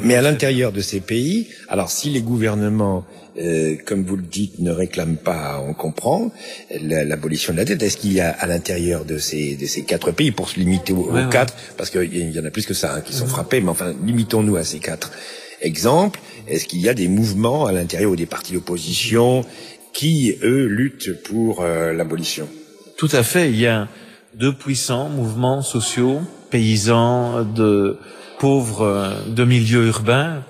Mais à l'intérieur de ces pays, alors si les gouvernements, comme vous le dites, ne réclament pas, on comprend, l'abolition de la dette, est-ce qu'il y a à l'intérieur de ces 4 pays, pour se limiter aux 4, parce qu'il y en a plus que ça qui sont frappés, mais enfin, limitons-nous à ces 4 exemples, est-ce qu'il y a des mouvements à l'intérieur ou des partis d'opposition qui, eux, luttent pour l'abolition? Tout à fait, il y a 2 puissants mouvements sociaux, paysans, de pauvres, de milieux urbains,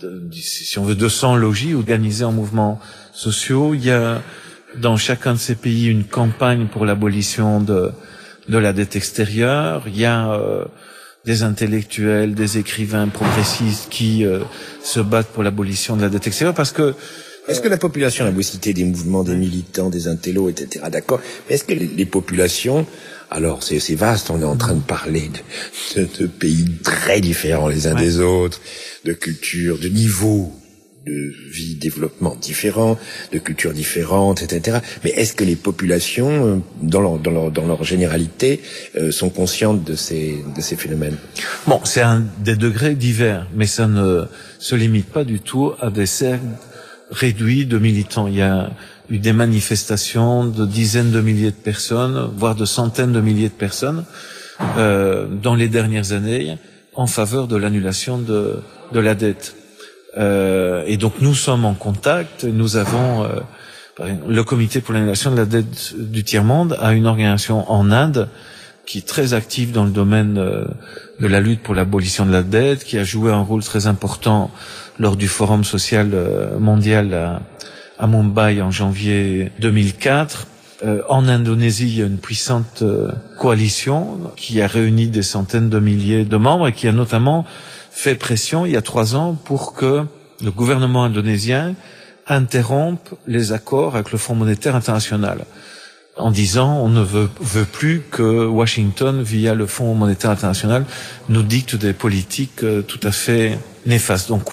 si on veut 200 logis organisés en mouvements sociaux. Il y a dans chacun de ces pays une campagne pour l'abolition de la dette extérieure. Il y a des intellectuels, des écrivains progressistes qui se battent pour l'abolition de la dette extérieure parce que est-ce que la population, là vous citez des mouvements, des militants, des intellos, etc., d'accord, mais est-ce que les populations, alors c'est vaste, on est en train de parler de pays très différents les uns des autres, de cultures, de niveaux de vie, développement différents, de cultures différentes, etc. Mais est-ce que les populations, dans leur généralité, sont conscientes de ces phénomènes? Bon, c'est des degrés divers, mais ça ne se limite pas du tout à des cercles réduits de militants. Il y a eu des manifestations de dizaines de milliers de personnes, voire de centaines de milliers de personnes, dans les dernières années, en faveur de l'annulation de la dette. Et donc nous sommes en contact. Nous avons par exemple, le comité pour l'annulation de la dette du tiers-monde a une organisation en Inde qui est très active dans le domaine de la lutte pour l'abolition de la dette, qui a joué un rôle très important lors du Forum social mondial à Mumbai en janvier 2004. En Indonésie, il y a une puissante coalition qui a réuni des centaines de milliers de membres et qui a notamment fait pression il y a 3 ans pour que le gouvernement indonésien interrompe les accords avec le Fonds monétaire international, en disant on ne veut plus que Washington, via le Fonds monétaire international, nous dicte des politiques tout à fait néfastes. Donc